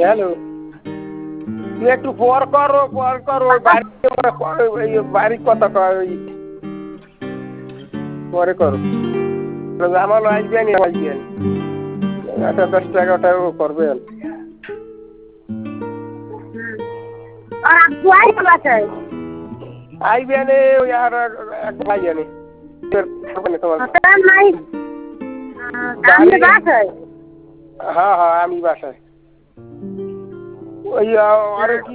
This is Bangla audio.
হ্যালো তুই একটু পর কর ওই বাড়ি কথা কয় ওই পরে করো আমার আসবেনি 10 টাকাটা করবে আর আব্বু আইছে বাসায় আইবেনে ওই আর এক ভাই জানি তোমার নাই আমি বাসায় হ্যাঁ আমি বাসায় ওই আরে কি